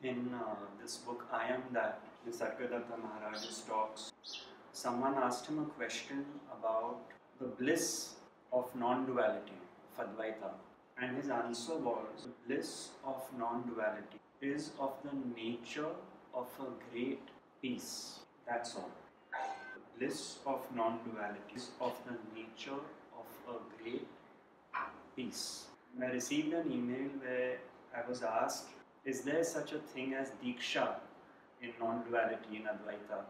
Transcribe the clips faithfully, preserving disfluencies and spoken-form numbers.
In uh, this book, I Am That, the Sarkadatta Maharaj's talks, someone asked him a question about the bliss of non-duality, of Advaita. And his answer was, the bliss of non-duality is of the nature of a great peace. That's all. The bliss of non-duality is of the nature of a great peace. I received an email where I was asked, is there such a thing as Diksha in non-duality in Advaita?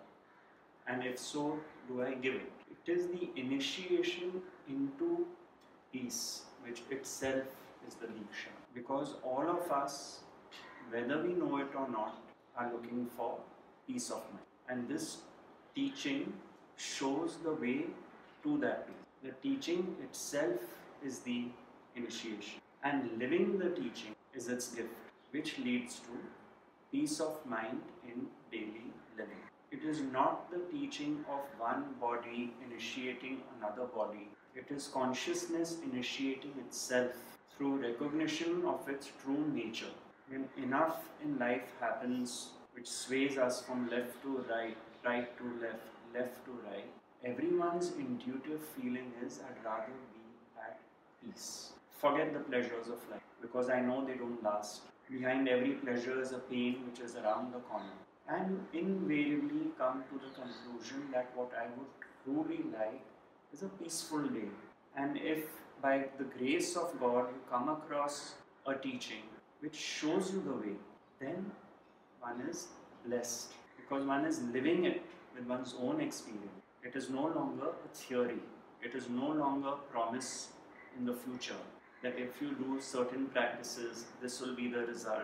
And if so, do I give it? It is the initiation into peace, which itself is the Diksha. Because all of us, whether we know it or not, are looking for peace of mind. And this teaching shows the way to that peace. The teaching itself is the initiation. And living the teaching is its gift, which leads to peace of mind in daily living. It is not the teaching of one body initiating another body. It is consciousness initiating itself through recognition of its true nature. When enough in life happens which sways us from left to right, right to left, left to right, everyone's intuitive feeling is, I'd rather be at peace. Forget the pleasures of life, because I know they don't last. Behind every pleasure is a pain which is around the corner. And invariably come to the conclusion that what I would truly like is a peaceful day. And if by the grace of God you come across a teaching which shows you the way, then one is blessed, because one is living it with one's own experience. It is no longer a theory. It is no longer promise in the future that if you do certain practices, this will be the result.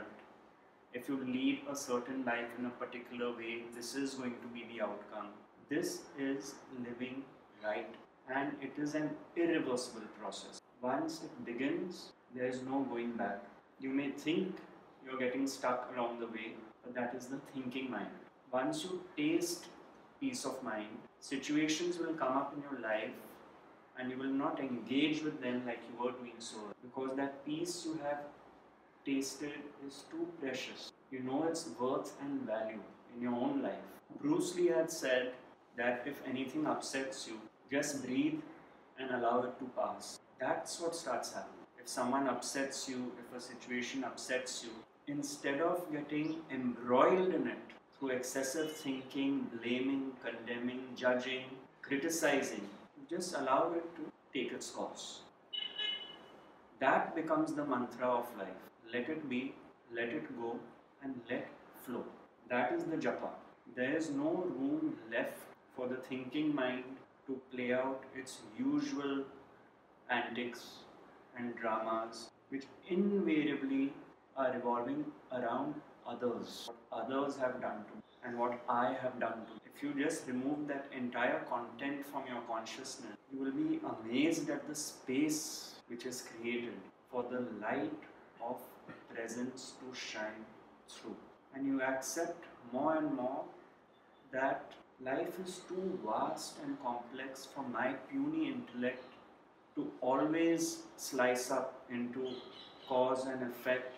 If you lead a certain life in a particular way, this is going to be the outcome. This is living right, and it is an irreversible process. Once it begins, there is no going back. You may think you're getting stuck along the way, but that is the thinking mind. Once you taste peace of mind, situations will come up in your life and you will not engage with them like you were doing so, because that peace you have tasted is too precious. You know its worth and value in your own life. Bruce Lee had said that if anything upsets you, just breathe and allow it to pass. That's what starts happening. If someone upsets you, if a situation upsets you, instead of getting embroiled in it through excessive thinking, blaming, condemning, judging, criticizing, just allow it to take its course. That becomes the mantra of life. Let it be, let it go, and let flow. That is the japa. There is no room left for the thinking mind to play out its usual antics and dramas, which invariably are revolving around others, what others have done to me and what I have done to me. If you just remove that entire content from your consciousness, you will be amazed at the space which is created for the light of presence to shine through. And you accept more and more that life is too vast and complex for my puny intellect to always slice up into cause and effect.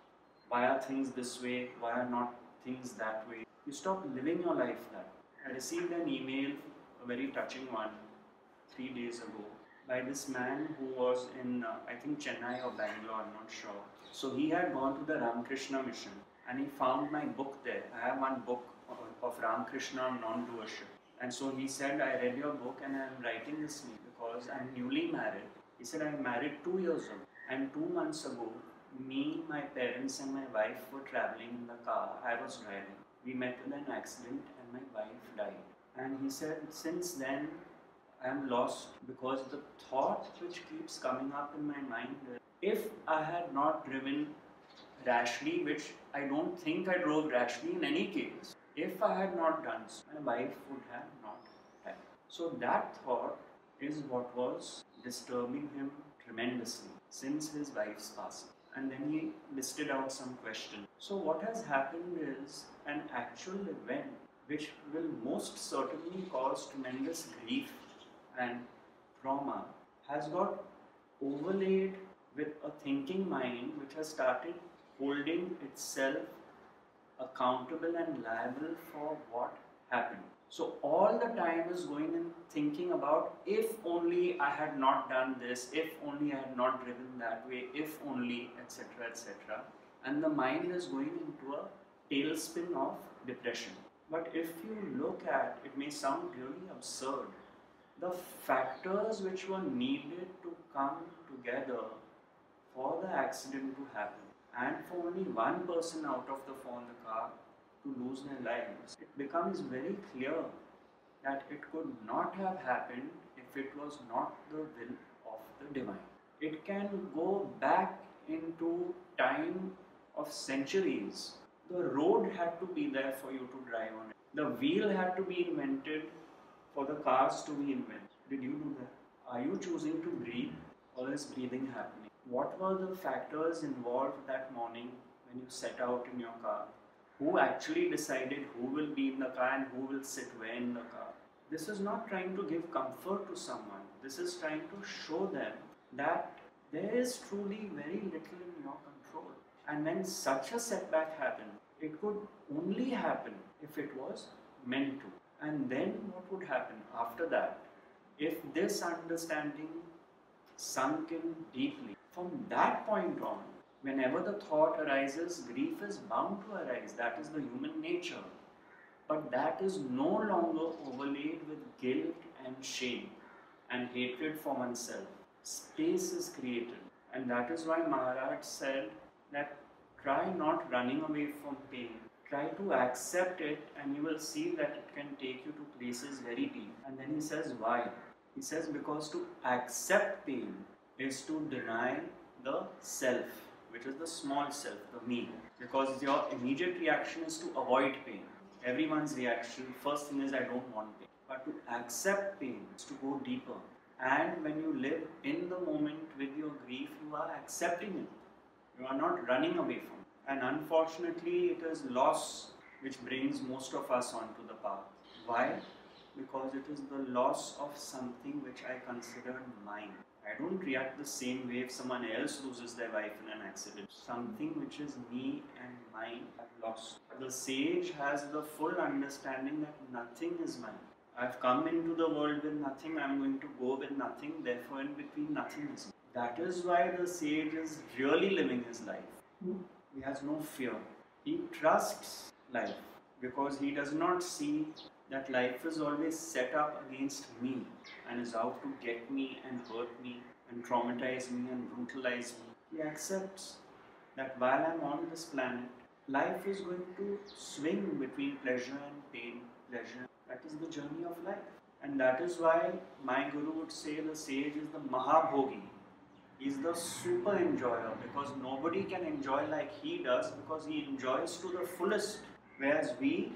Why are things this way? Why are not things that way? You stop living your life that way. I received an email, a very touching one, three days ago, by this man who was in, uh, I think Chennai or Bangalore, I'm not sure. So he had gone to the Ramakrishna mission and he found my book there. I have one book of, of Ramakrishna on non-doership. And so he said, I read your book and I'm writing this because I'm newly married. He said, I'm married two years ago. And two months ago, me, my parents and my wife were traveling in the car. I was driving. We met with an accident and my wife died. And he said, since then, I am lost, because the thought which keeps coming up in my mind is, if I had not driven rashly, which I don't think I drove rashly in any case, if I had not done so, my wife would have not died. So that thought is what was disturbing him tremendously since his wife's passing. And then he listed out some questions. So what has happened is an actual event which will most certainly cause tremendous grief and trauma has got overlaid with a thinking mind which has started holding itself accountable and liable for what happened. So all the time is going and thinking about, if only I had not done this, if only I had not driven that way, if only, etc, et cetera. And the mind is going into a tailspin of depression. But if you look at, it may sound really absurd, the factors which were needed to come together for the accident to happen, and for only one person out of the four in the car to lose their lives, it becomes very clear that it could not have happened if it was not the will of the divine. It can go back into time of centuries. The road had to be there for you to drive on it. The wheel had to be invented for the cars to be invented. Did you do that? Are you choosing to breathe, or is breathing happening? What were the factors involved that morning when you set out in your car? Who actually decided who will be in the car and who will sit where in the car? This is not trying to give comfort to someone. This is trying to show them that there is truly very little in your control. And when such a setback happened, it could only happen if it was meant to. And then what would happen after that? If this understanding sunk in deeply, from that point on, whenever the thought arises, grief is bound to arise. That is the human nature. But that is no longer overlaid with guilt and shame and hatred for oneself. Space is created. And that is why Maharaj said that try not running away from pain. Try to accept it, and you will see that it can take you to places very deep. And then he says, why? He says, because to accept pain is to deny the self, which is the small self, the me. Because your immediate reaction is to avoid pain. Everyone's reaction, first thing is, I don't want pain. But to accept pain is to go deeper. And when you live in the moment with your grief, you are accepting it. You are not running away from it. And unfortunately, it is loss which brings most of us onto the path. Why? Because it is the loss of something which I consider mine. I don't react the same way if someone else loses their wife in an accident. Something which is me and mine, I've lost. The sage has the full understanding that nothing is mine. I've come into the world with nothing, I'm going to go with nothing, therefore in between nothing is mine. That is why the sage is really living his life. He has no fear. He trusts life because he does not see that life is always set up against me and is out to get me and hurt me and traumatize me and brutalize me. He accepts that while I'm on this planet, life is going to swing between pleasure and pain, pleasure. That is the journey of life. And that is why my guru would say the sage is the Mahabhogi. He is the super enjoyer, because nobody can enjoy like he does, because he enjoys to the fullest. Whereas we,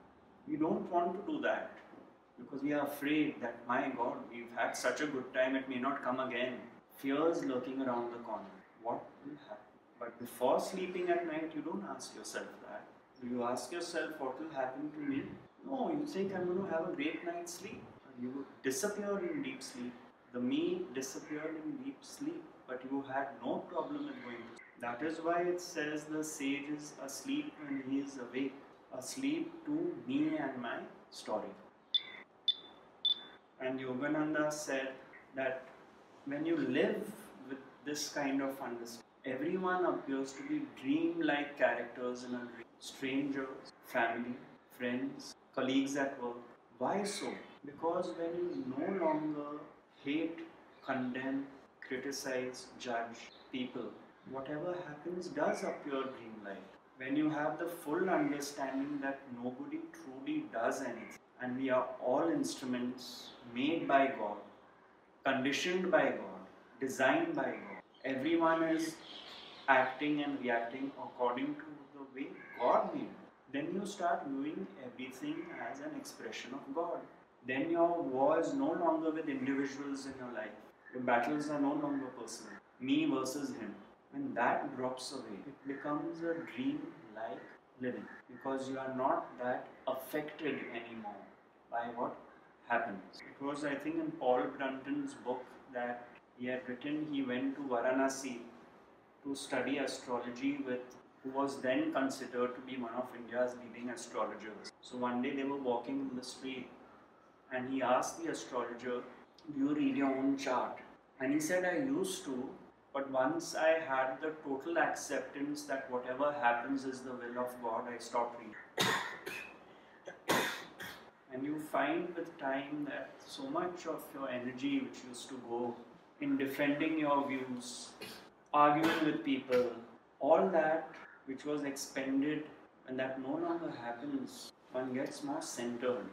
we don't want to do that, because we are afraid that, my God, we've had such a good time, it may not come again. Fears lurking around the corner. What will happen? But before sleeping at night, you don't ask yourself that. Do you ask yourself what will happen to me? No, you think I'm going to have a great night's sleep. You disappear in deep sleep. The me disappeared in deep sleep, but you had no problem with going to sleep. That is why it says the sage is asleep when he is awake. Asleep to me and my story. And Yogananda said that when you live with this kind of understanding, everyone appears to be dream-like characters in a dream. Strangers, family, friends, colleagues at work. Why so? Because when you no longer hate, condemn, criticize, judge people, whatever happens does appear dreamlike. When you have the full understanding that nobody truly does anything, and we are all instruments made by God, conditioned by God, designed by God. Everyone is acting and reacting according to the way God made. Then you start viewing everything as an expression of God. Then your war is no longer with individuals in your life. Your battles are no longer personal. Me versus him. When that drops away, it becomes a dream-like living, because you are not that affected anymore by what happens. It was, I think, in Paul Brunton's book that he had written, he went to Varanasi to study astrology with who was then considered to be one of India's leading astrologers. So one day they were walking in the street and he asked the astrologer, "Do you read your own chart?" And he said, "I used to, but once I had the total acceptance that whatever happens is the will of God, I stopped reading." And you find with time that so much of your energy which used to go in defending your views, arguing with people, all that which was expended, when that no longer happens, one gets more centered.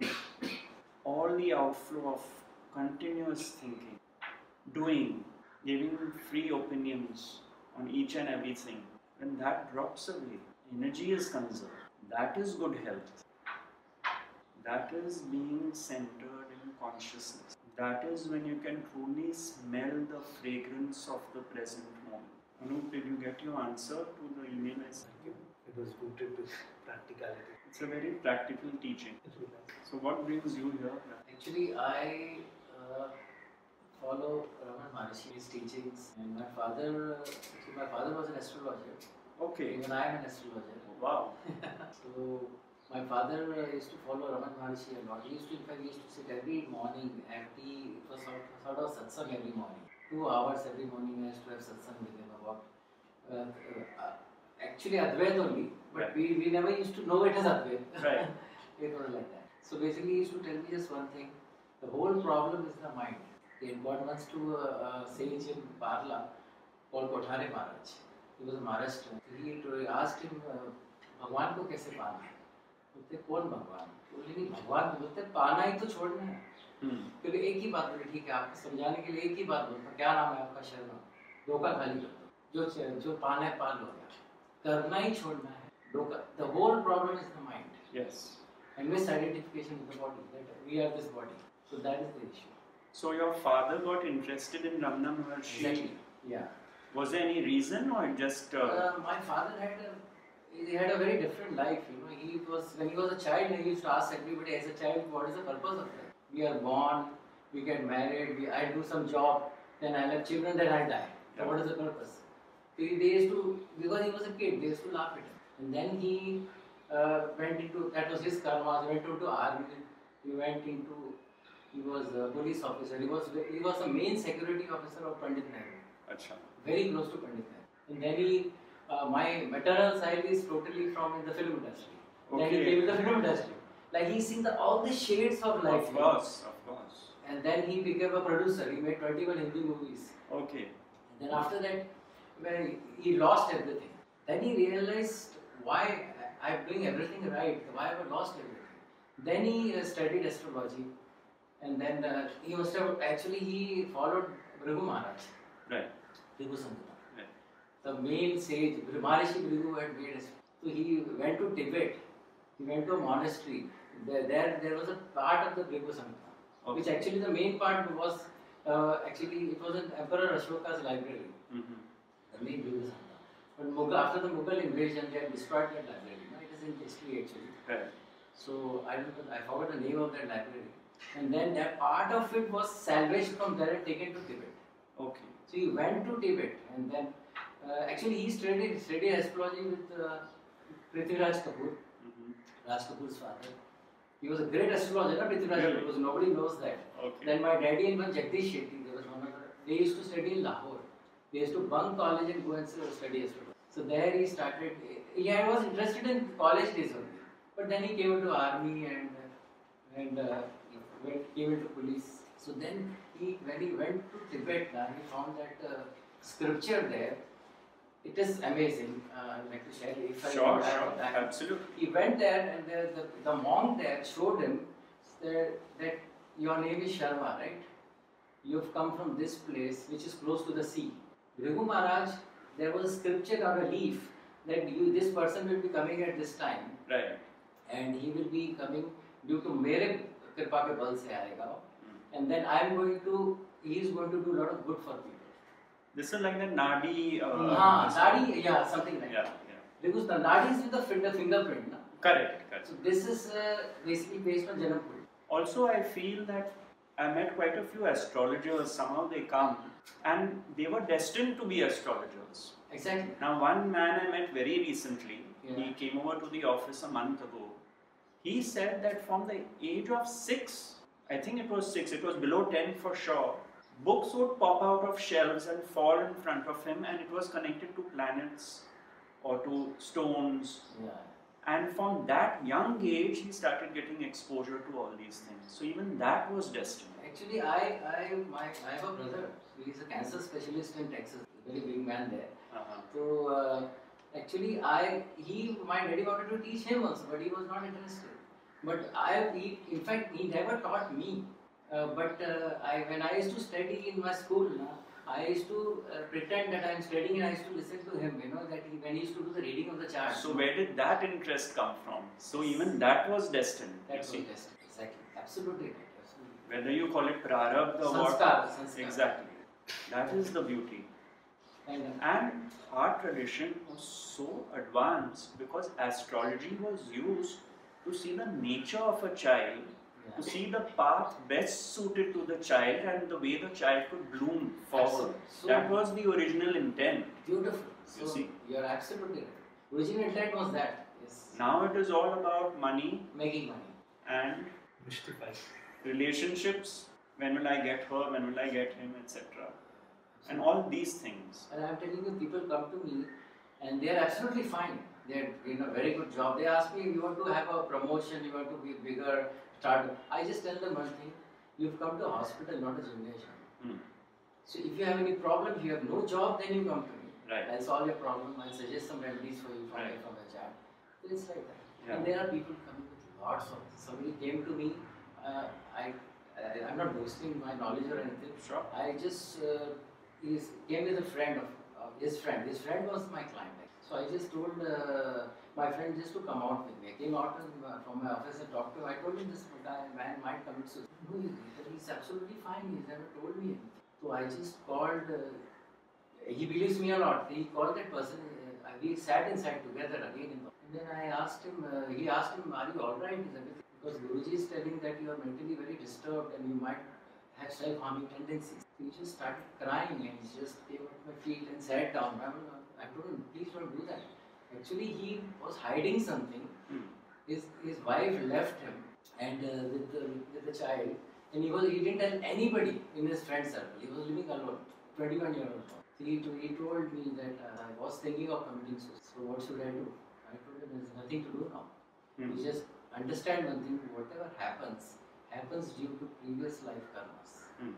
All the outflow of continuous thinking, doing, giving free opinions on each and everything, when that drops away, energy is conserved. That is good health. That is being centered in consciousness. That is when you can truly smell the fragrance of the present moment. Anup, did you get your answer to the email I sent you? It was rooted with practicality. It's a very practical teaching. So what brings you here? Actually, I uh, follow Raman Maharishi's teachings, and my father, so my father was an astrologer. Okay. Even I am an astrologer. Wow. So my father uh, used to follow Raman Maharishi a lot. He used to, in fact, he used to sit every morning at the, it was sort, sort of satsang every morning. Two hours every morning I used to have satsang with him about, uh, uh, actually Advait only, but Right. we, we never used to know it as Advait. Right. It was like that. So basically he used to tell me just one thing, the whole problem is the mind. He had gone once to a, a sage in Parla called Kothare Maharaj. He was a Maharashtra. He asked him, uh, भगवान को कैसे पाना है? बोलते कौन भगवान? बोले नहीं भगवान बोलते पाना ही तो छोड़ना है। फिर एक ही बात बोले ठीक है आपको समझाने के लिए एक ही बात बोलता क्या नाम है आपका शर्मा? धोखा खाली कर दो जो जो पाना है पाल लो करना ही छोड़ना है धोखा the whole problem is the mind. Yes. And misidentification of the body that we are this body. So that is the issue. So your father got interested in Ramana Maharshi. Exactly. Yeah. Was there any reason or just? Uh... Uh, my father had a he had a very different life. You know, he was when he was a child. He used to ask everybody as a child, "What is the purpose of life? We are born, we get married, we, I do some job, then I have children, then I die. So what is the purpose?" They, they used to, because he was a kid, they used to laugh at him. And then he uh, went into, that was his karma. He went into army. He went into, he was a police officer. He was he was the main security officer of Pandit Nehru. Achha. Very close to Pandit Nehru. And then he. Uh, my maternal side is totally from in the film industry. Okay. Then he came in the film industry. Like he's seen the, all the shades of life. Of course, of course. And then he became a producer. He made twenty-one Hindi movies. Okay. And then after that, well, he lost everything. Then he realized why I'm doing everything right. Why have I lost everything? Then he uh, studied astrology. And then uh, he must have actually he followed Bhrigu Maharaj. Right. Bhrigu Sankara. The main sage, Maharishi Bhrigu had made us. So he went to Tibet, he went to a monastery. There, there, there was a part of the Bhrigu Samhita, okay. Which actually the main part was, uh, actually it was in Emperor Ashoka's library. Mm-hmm. The main Bhrigu Samhita. But Mughal, after the Mughal invasion, they had destroyed that library. No, it is in history actually. Right. So I don't know, I forgot the name of that library. And then that part of it was salvaged from there and taken to Tibet. Okay. So he went to Tibet and then Uh, actually, he studied, studied astrology with uh, Prithviraj Kapoor, mm-hmm. Raj Kapoor's father. He was a great astrologer, not Prithviraj really? Kapoor, nobody knows that. Okay. Then my daddy and one Jagdish Shetty, there was one other, they used to study in Lahore. They used to bunk college and go and study astrology. So there he started, yeah, I was interested in college days only. But then he came into army and, and uh, went, came into police. So then he, when he went to Tibet, uh, he found that uh, scripture there. It is amazing. Uh, I'd like to share it. Sure, sure, absolutely. He went there and the, the, the monk there showed him that, that your name is Sharma, right? You've come from this place which is close to the sea. Bhrigu Maharaj, there was a scripture on a leaf that you, this person will be coming at this time. Right. And he will be coming due to mere kripa ke bal se aayega. Mm. And then I am going to, he is going to do a lot of good for people. This is like the Nadi. Uh, ah, Nadi, yeah, something like yeah, that. Yeah. Because the Nadi is with the finger, fingerprint. Na? Correct, correct. So this is uh, basically based on Janapur. Also, I feel that I met quite a few astrologers. Somehow they come and they were destined to be astrologers. Exactly. Now, one man I met very recently, Yeah. he came over to the office a month ago. He said that from the age of six, I think it was six, it was below ten for sure, books would pop out of shelves and fall in front of him, and it was connected to planets or to stones. Yeah. And from that young age, he started getting exposure to all these things. So even that was destiny. Actually, I, I, my, I have a brother. He is a cancer specialist in Texas. Very big man there. Uh-huh. So uh, actually, I, he, my daddy wanted to teach him also, but he was not interested. But I, he, in fact, he never taught me. Uh, but uh, I, when I used to study in my school, na, I used to uh, pretend that I am studying and I used to listen to him, you know, that he, when he used to do the reading of the charts. So where did that interest come from? So even that was destined. That you was see. interesting. Exactly. Absolutely right. Absolutely. Whether you call it prarabdha or what. Sanskar, sanskar. Exactly. That is the beauty. And, uh, And our tradition was so advanced because astrology was used to see the nature of a child, yeah. to see the path best suited to the child and the way the child could bloom forward. So That was the original intent. beautiful. You So see. you are absolutely right. Original intent was that. Yes. Now it is all about money Making money. and Mystify. relationships. When will I get her? When will I get him? et cetera. And all these things. And I am telling you, people come to me and they are absolutely fine. They are in a very good job. They ask me, you want to have a promotion, you want to be bigger, start. I just tell them one thing, you've come to a hospital, not a gymnasium. Hmm. So if you have any problem, if you have no job, then you come to me. Right. I'll solve your problem, I'll suggest some remedies for you from, Right. from the chat. So it's like that. Yeah. And there are people coming with lots of this. Somebody came to me, uh, I, I, I'm not boasting my knowledge or anything. Sure. I just uh, he's, came with a friend of uh, his friend. His friend was my client. So I just told uh, my friend just to come out with me. I came out and, uh, from my office and talked to him. I told him this guy, man might commit suicide. No, he, he's absolutely fine. He's never told me anything. So I just called. Uh, he believes me a lot. He called that person. Uh, we sat inside together again. In the, and then I asked him. Uh, he asked him, "Are you all right? Is everything?" Because Guruji is telling that you are mentally very disturbed and you might have self-harming tendencies. He just started crying and he just came at my feet and sat down. I, mean, I told him, please don't do that. Actually, he was hiding something. Hmm. His his wife left him and uh, with the with the child, and he was he didn't tell anybody in his friend circle. He was living alone, twenty-one year old. He he told me that uh, I was thinking of committing suicide. So what should I do? I told him there's nothing to do now. Hmm. You just understand one thing: whatever happens, happens due to previous life karmas. Hmm.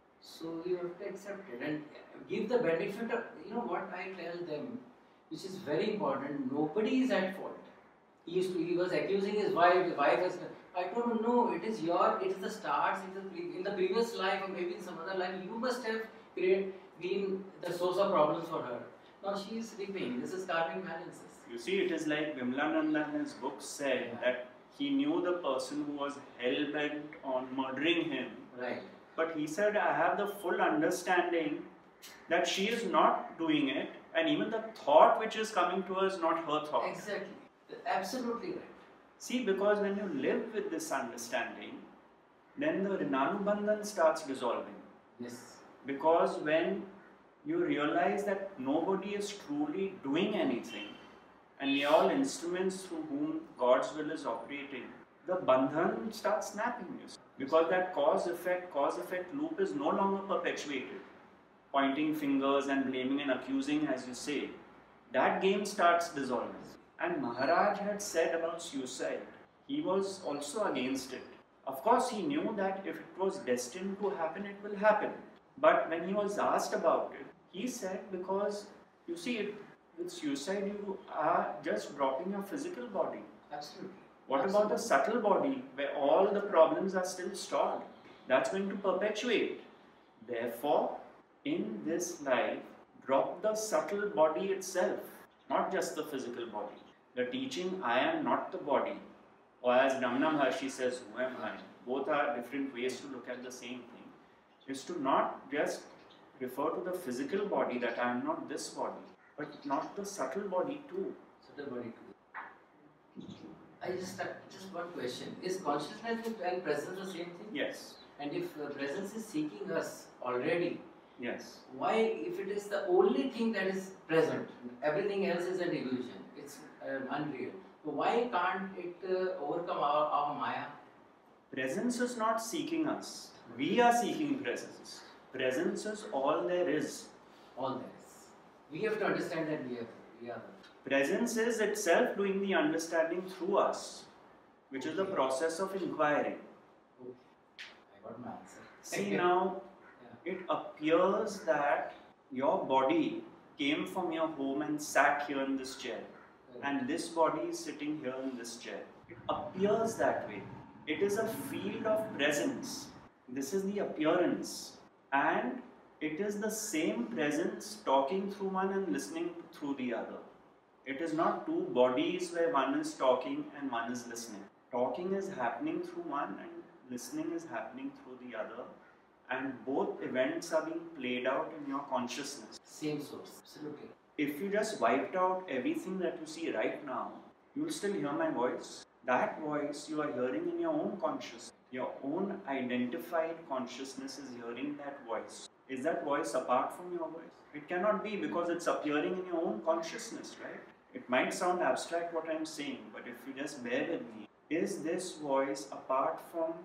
So you have to accept it and give the benefit of, you know what I tell them, which is very important, nobody is at fault. He used to, he was accusing his wife, the wife was, I told him, no, it is your, it is the stars, in the, pre- in the previous life or maybe in some other life, you must have created, been the source of problems for her. Now she is sleeping, this is karmic balances. You see, it is like Vimlananda in his book said Yeah. that he knew the person who was hell-bent on murdering him. Right. But he said, I have the full understanding that she is not doing it, and even the thought which is coming to her is not her thought. Exactly. Absolutely right. See, because when you live with this understanding, then the Rinanubandhan starts dissolving. Yes. Because when you realize that nobody is truly doing anything, and we are all instruments through whom God's will is operating, the bandhan starts snapping. You see. Because that cause-effect, cause-effect loop is no longer perpetuated. Pointing fingers and blaming and accusing, as you say, that game starts dissolving. And Maharaj had said about suicide, he was also against it. Of course, he knew that if it was destined to happen, it will happen. But when he was asked about it, he said, because you see, it, with suicide, you are just dropping your physical body. Absolutely. What Absolutely. about the subtle body, where all the problems are still stored? That's going to perpetuate. Therefore, in this life, drop the subtle body itself, not just the physical body. The teaching, I am not the body, or as Ramana Maharshi says, who am I? Both are different ways to look at the same thing, is to not just refer to the physical body, that I am not this body, but not the subtle body too. Subtle body too. I just have just one question. Is consciousness and presence the same thing? Yes. And if uh, presence is seeking us already, Yes. Why, if it is the only thing that is present, everything else is an illusion, it's um, unreal. So why can't it uh, overcome our, our Maya? Presence is not seeking us. We are seeking presence. Presence is all there is. All this. We have to understand that we are, we are the Presence is itself doing the understanding through us, which is the Okay. process of inquiry. Okay. I got my answer. See now, it appears that your body came from your home and sat here in this chair, and this body is sitting here in this chair. It appears that way. It is a field of presence. This is the appearance, and it is the same presence talking through one and listening through the other. It is not two bodies where one is talking and one is listening. Talking is happening through one and listening is happening through the other, and both events are being played out in your consciousness. Same source, absolutely. If you just wiped out everything that you see right now, you will still hear my voice. That voice you are hearing in your own consciousness. Your own identified consciousness is hearing that voice. Is that voice apart from your voice? It cannot be, because it's appearing in your own consciousness, right? It might sound abstract what I'm saying, but if you just bear with me, is this voice apart from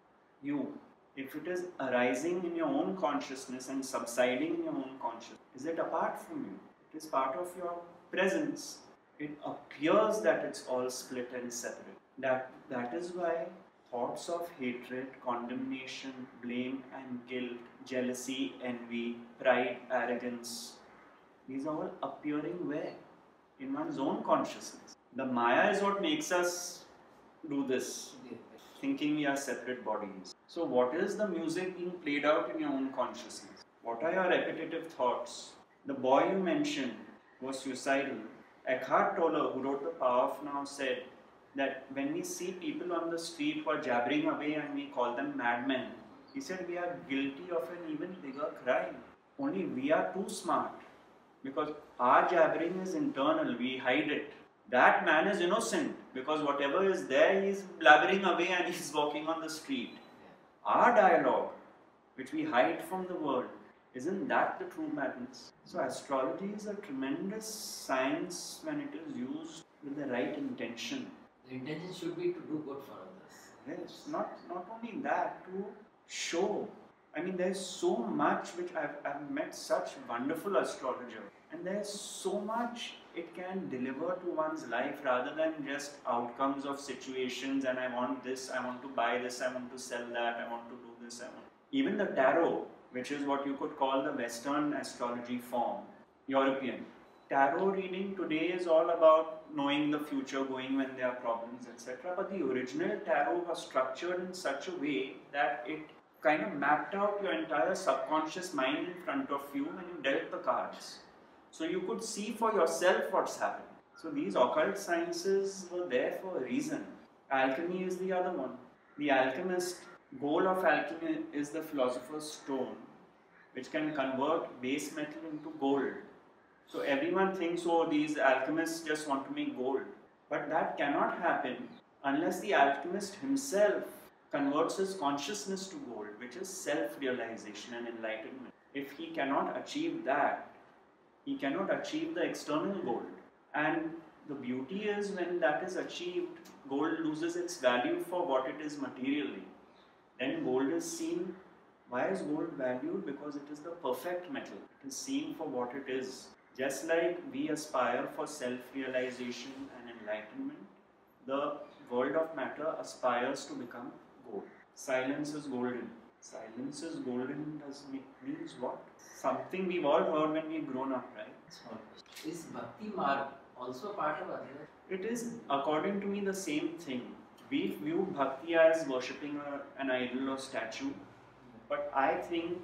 you? If it is arising in your own consciousness and subsiding in your own consciousness, is it apart from you? It is part of your presence. It appears that it's all split and separate. That, that is why thoughts of hatred, condemnation, blame and guilt, jealousy, envy, pride, arrogance, these are all appearing where? In one's own consciousness. The Maya is what makes us do this, thinking we are separate bodies. So what is the music being played out in your own consciousness? What are your repetitive thoughts? The boy you mentioned was suicidal. Eckhart Tolle, who wrote The Power of Now, said that when we see people on the street who are jabbering away and we call them madmen, he said we are guilty of an even bigger crime. Only we are too smart, because our jabbering is internal, we hide it. That man is innocent, because whatever is there, he is blabbering away and he is walking on the street. Our dialogue, which we hide from the world, isn't that the true madness? So astrology is a tremendous science when it is used with the right intention. The intention should be to do good for others. Yes, not, not only that, to show. I mean, there's so much which I've, I've met such wonderful astrologers, and there's so much it can deliver to one's life rather than just outcomes of situations and I want this, I want to buy this, I want to sell that, I want to do this, I want. Even the tarot, which is what you could call the Western astrology form, European. Tarot reading today is all about knowing the future, going when there are problems, et cetera. But the original tarot was structured in such a way that it kind of mapped out your entire subconscious mind in front of you when you dealt the cards. So you could see for yourself what's happening. So these occult sciences were there for a reason. Alchemy is the other one. The alchemist, goal of alchemy is the philosopher's stone, which can convert base metal into gold. So everyone thinks, oh, these alchemists just want to make gold. But that cannot happen unless the alchemist himself converts his consciousness to gold, which is self-realization and enlightenment. If he cannot achieve that, he cannot achieve the external gold. And the beauty is when that is achieved, gold loses its value for what it is materially. Then gold is seen. Why is gold valued? Because it is the perfect metal. It is seen for what it is. Just like we aspire for self-realization and enlightenment, the world of matter aspires to become gold. Silence is golden. Silence is golden does mean, means what? Something we've all heard when we've grown up, right? Small question. Is Bhakti Marg also part of Advaita? It is, according to me, the same thing. We view Bhakti as worshipping a, an idol or statue, but I think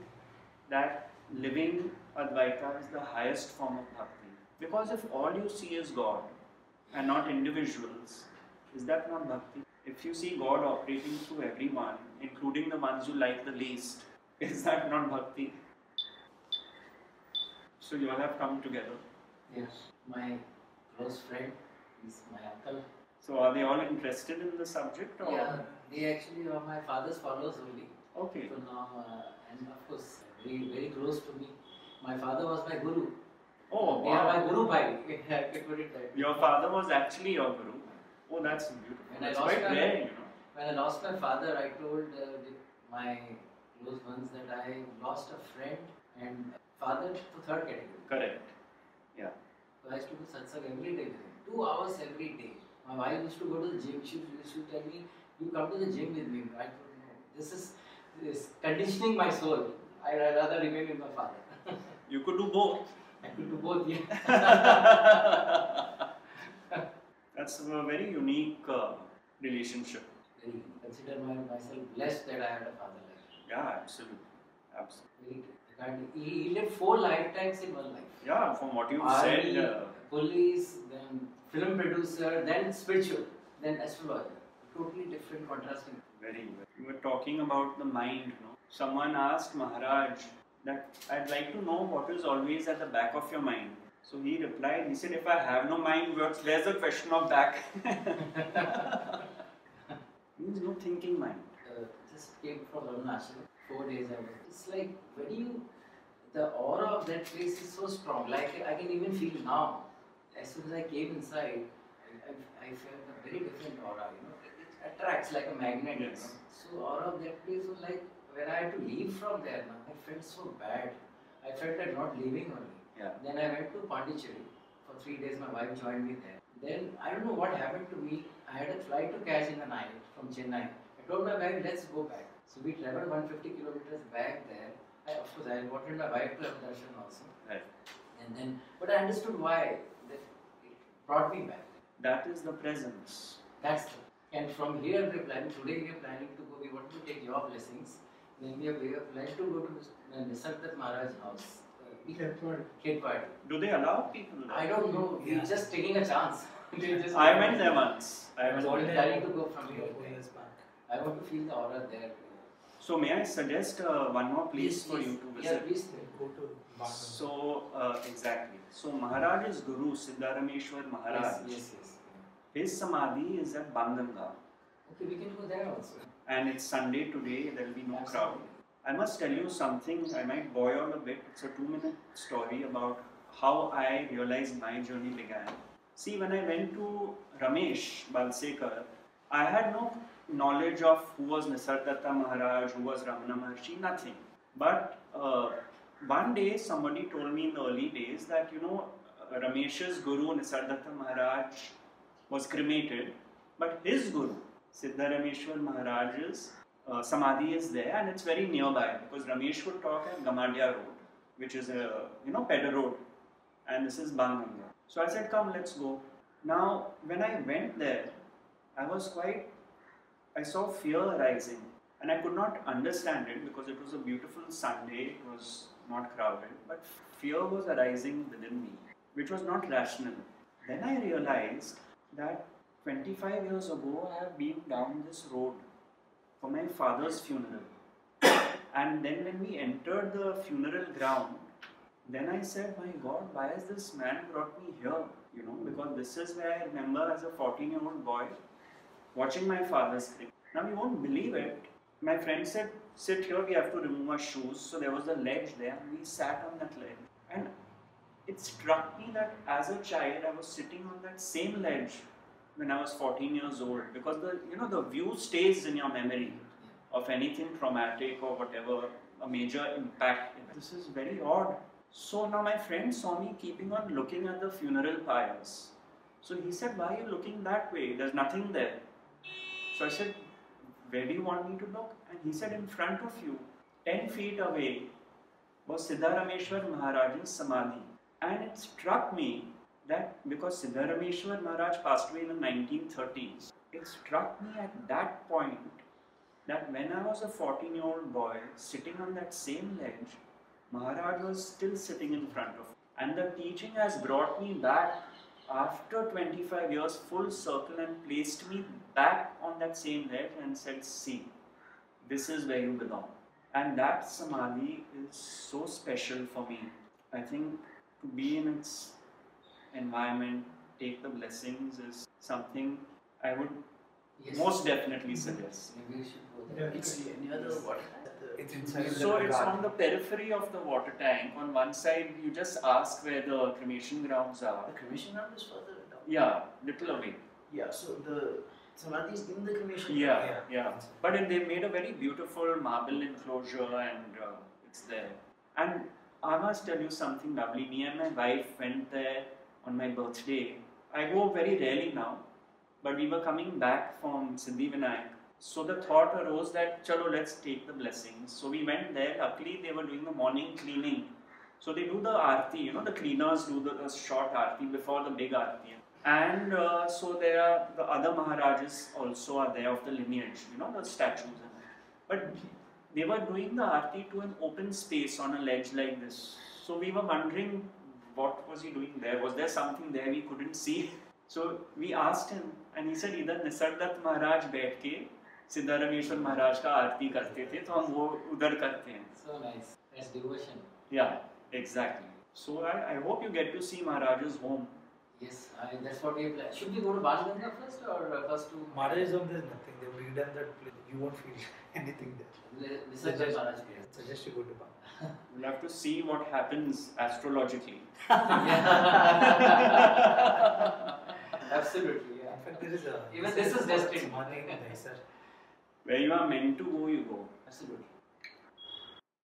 that living Advaita is the highest form of Bhakti. Because if all you see is God and not individuals, is that not Bhakti? If you see God operating through everyone, including the ones you like the least, is that not Bhakti? So you all have come together. Yes. My close friend is my uncle. So are they all interested in the subject? Or? Yeah, they actually are my father's followers only. Okay. So now, uh, and of course, very very close to me. My father was my guru. Oh, They are my wow. guru bhai. I can put it that way. Your father was actually your guru. Oh, that's beautiful. When I It's lost quite my- rare, you know. When I lost my father, I told uh, the, my close ones that I lost a friend and father to third category. Correct. Yeah. So I used to do satsang every day with him, two hours every day. My wife used to go to the gym. She used to tell me, "You come to the gym with me." I told her, "No, this is this conditioning my soul. I rather remain with my father." You could do both. I could do both. Yeah. That's a very unique uh, relationship. Very consider my, myself blessed that I had a father like that. Yeah, absolutely. Absolutely. Very, I can't- he, he lived four lifetimes in one life. Yeah, from what you Army, said, uh, police, then film producer, then spiritual, then astrologer. Totally different, contrasting. very well. You were talking about the mind, no? Someone asked Maharaj that I'd like to know what is always at the back of your mind. So he replied, he said, if I have no mind, what's- where's the question of back? Means no thinking mind. Uh, just came from Arunachal. Four days I was. It's like when you, the aura of that place is so strong. Like I can even feel now. As soon as I came inside, I, I, I felt a very different aura. You know, it, it attracts like a magnet. Yes. You know? So aura of that place was like when I had to leave from there. Now I felt so bad. I felt like not leaving only. Yeah. Then I went to Pondicherry for three days. My wife joined me there. Then I don't know what happened to me. I had a flight to catch in the night from Chennai. I told my wife, let's go back. So we traveled one hundred fifty kilometers back there. I, of course, I wanted my wife to have darshan also. Right. And then, but I understood why that it brought me back. That is the presence. That's the, and from here we are planning. Today we are planning to go. We want to take your blessings. Then we are, we are planning to go to uh, Nisargadatta Maharaj house. Khetwadi. Do they allow people there? I don't know. We're Yeah. just taking a chance. We're just I went there once. I I was went already there. planning to go from here. Four years back. I want to feel the aura there. So may I suggest uh, one more place Yes, for yes. you to Yeah, visit? please. Go to Bhagan. So, uh, exactly. So, Maharaj's Guru, Siddharameshwar Maharaj, Yes, yes, yes. his Samadhi is at Banganga. Okay, we can go there also. And it's Sunday today, there will be no crowd. Absolutely. I must tell you something, I might bore you all a bit. It's a two minute story about how I realized my journey began. See, when I went to Ramesh Balsekar, I had no knowledge of who was Nisargadatta Maharaj, who was Ramana Maharshi, nothing. But uh, one day somebody told me in the early days that, you know, Ramesh's Guru Nisargadatta Maharaj was cremated, but his Guru, Siddharameshwar Maharaj's uh, Samadhi is there, and it's very nearby because Ramesh would talk at Gamadia Road, which is a, you know, pedder road, and this is Banganga. So I said, come, let's go. Now, when I went there, I was quite, I saw fear rising, and I could not understand it because it was a beautiful Sunday, it was not crowded, but fear was arising within me, which was not rational. Then I realized that twenty-five years ago, I have been down this road for my father's funeral. And then when we entered the funeral ground, then I said, my God, why has this man brought me here? You know, because this is where I remember as a fourteen year old boy watching my father's grave. Now you won't believe it. My friend said, sit here, we have to remove our shoes. So there was a ledge there and we sat on that ledge. And it struck me that as a child I was sitting on that same ledge when I was fourteen years old, because the, you know, the view stays in your memory of anything traumatic or whatever, a major impact. This is very odd. So now my friend saw me keeping on looking at the funeral pyres. So he said, why are you looking that way? There's nothing there. So I said, where do you want me to look? And he said, in front of you, ten feet away, was Siddharameshwar Maharaj's Samadhi. And it struck me that because Siddharameshwar Maharaj passed away in the nineteen thirties, it struck me at that point that when I was a fourteen year old boy sitting on that same ledge, Maharaj was still sitting in front of me. And the teaching has brought me back after twenty-five years full circle and placed me back on that same ledge and said, see, this is where you belong. And that Samadhi is so special for me. I think to be in its environment, take the blessings is something I would Yes. Most definitely suggest. Maybe we should go there. Yeah. It's any other water. It's inside So the it's garden. on the periphery of the water tank. On one side, you just ask where the cremation grounds are. The cremation ground is further down. Yeah, little away. Yeah, so the Samadhi is in the cremation Yeah, ground. yeah. But then they made a very beautiful marble enclosure, and uh, it's there. And I must tell you something lovely. Me and my wife went there on my birthday. I go very rarely now, but we were coming back from Siddhivinayak. So the thought arose that, chalo, let's take the blessings. So we went there. Luckily, they were doing the morning cleaning. So they do the aarti, you know, the cleaners do the, the short aarti before the big aarti. And uh, so there are the other Maharajas also are there of the lineage, you know, the statues. And but they were doing the aarti to an open space on a ledge like this. So we were wondering, what was he doing there? Was there something there we couldn't see? So we asked him, and he said, इधर निसर्गदत्त महाराज बैठ के सिद्धारमेश्वर महाराज का आरती करते थे, तो हम वो उधर करते हैं. So nice. That's devotion. Yeah, exactly. So I, I hope you get to see Maharaj's home. Yes, I, that's what we plan. Should we go to Bal Ganga first or uh, first to Maharaj's home, there's nothing. They've redone that place. You won't feel anything there. Le- Nisargadatta Maharaj I place? suggest you go to Bal. We'll have to see what happens astrologically. Absolutely, yeah. In fact, there is a. Even this is destined. Samadhi in Dahisar. Where you are meant to go, you go. Absolutely.